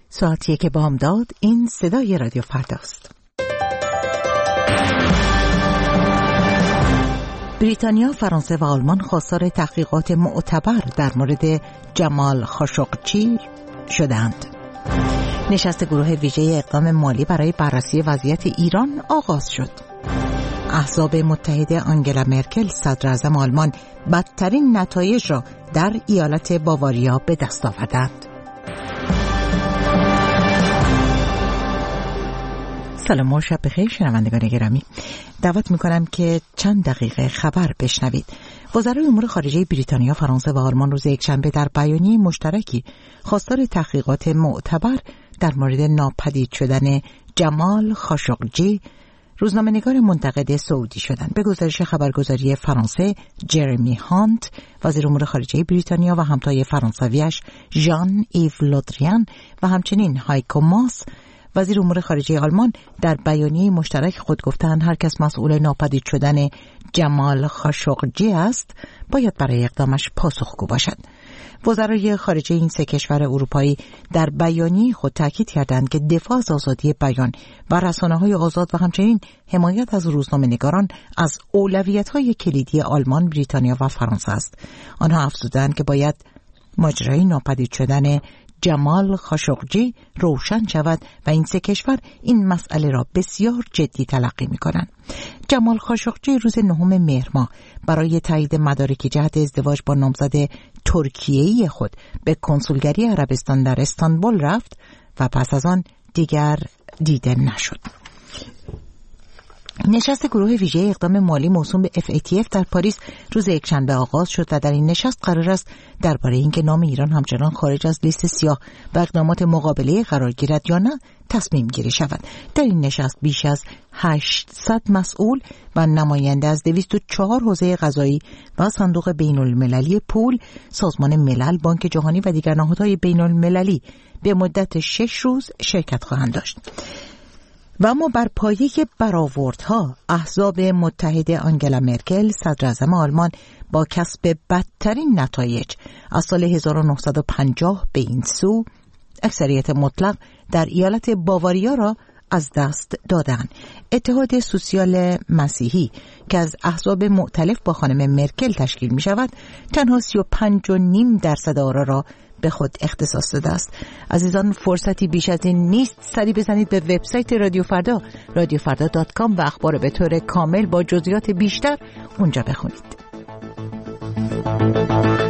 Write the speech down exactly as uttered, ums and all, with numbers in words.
ساعت یک بامداد. این صدای رادیو فرداست. بریتانیا، فرانسه و آلمان خواستار تحقیقات معتبر در مورد جمال خاشقچی شدند. نشست گروه ویژه اقدام مالی برای بررسی وضعیت ایران آغاز شد. احزاب متحد آنگلا مرکل، صدر اعظم آلمان، بدترین نتایج را در ایالت باواریا به دست آوردند. سلام و شب بخیر شنوندگان گرامی. دعوت میکنم که چند دقیقه خبر بشنوید. وزرای امور خارجه بریتانیا، فرانسه و آلمان روز یکشنبه در بیانیه مشترکی خواستار تحقیقات معتبر در مورد ناپدید شدن جمال خاشقچی، روزنامه‌نگار منتقد سعودی شدند. به گزارش خبرگزاری فرانسه، جرمی هانت، وزیر امور خارجه بریتانیا و همتای فرانسویش ژان ایو لودریان و همچنین هایکو ماس، وزیر امور خارجه آلمان، در بیانیه مشترک خود گفتند هر کس مسئول ناپدید شدن جمال خاشقچی است باید برای اقدامش پاسخگو باشد. وزرای خارجه این سه کشور اروپایی در بیانیه خود تاکید کردند که دفاع از آزادی بیان و رسانه‌های آزاد و همچنین حمایت از روزنامه‌نگاران از اولویت‌های کلیدی آلمان، بریتانیا و فرانسه است. آنها افزودند که باید ماجرای ناپدید شدن جمال خاشقچی روشن شود و این سه کشور این مسئله را بسیار جدی تلقی می‌کنند. جمال خاشقچی روز نهم مهر ماه برای تایید مدارک جهت ازدواج با نامزد ترکیه‌ای خود به کنسولگری عربستان در استانبول رفت و پس از آن دیگر دیده نشد. نشست گروه ویژه اقدام مالی موسوم به اف ای تی اف در پاریس روز یکشنبه آغاز شد و در این نشست قرار است درباره اینکه نام ایران همچنان خارج از لیست سیاه و اقدامات مقابله قرار گیرد یا نه تصمیم گیری شود. در این نشست بیش از هشتصد مسئول و نماینده از دویست و چهار حوزه قضایی و صندوق بین المللی پول، سازمان ملل، بانک جهانی و دیگر نهادهای بین المللی به مدت شش روز شرکت خواهند داشت. و اما بر پایه برآوردها، احزاب متحد آنگلا مرکل، صدر اعظم آلمان، با کسب بدترین نتایج از سال هزار و نهصد و پنجاه به این سو اکثریت مطلق در ایالت باواریا را از دست دادند. اتحاد سوسیال مسیحی که از احزاب مؤتلف با خانم مرکل تشکیل می شود، تنها سی و پنج و نیم درصد آرا را به خود اختصاص داده است. عزیزان، فرصتی بیش از این نیست. سری بزنید به وبسایت رادیو فردا، رادیو فردا دات کام و اخبار به طور کامل با جزئیات بیشتر اونجا بخونید.